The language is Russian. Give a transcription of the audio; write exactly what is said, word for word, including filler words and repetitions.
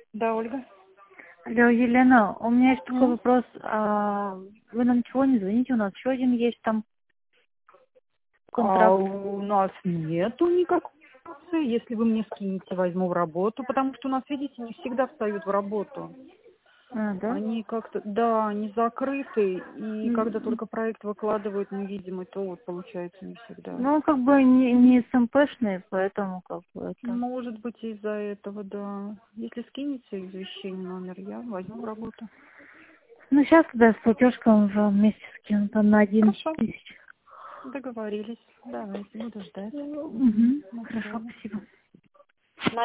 Да, Ольга. Алло, Елена, у меня есть такой М. вопрос. А, вы нам чего не звоните? У нас еще один есть там А контракт. у нас нету никакой акции. Если вы мне скинете, возьму в работу, потому что у нас, видите, не всегда встают в работу. А, да? Они как-то, да, они закрыты, и когда М, только проект выкладывают невидимый, то вот получается не всегда. Ну, как бы не, не СМПшные, поэтому как бы это... Может быть, из-за этого, да. Если скинете извещение номер, я возьму в работу. Ну, сейчас тогда с платежкой уже вместе скину, там на одиннадцать Хорошо, тысяч. договорились. Давайте, буду ждать. Угу. До Хорошо, связи. спасибо.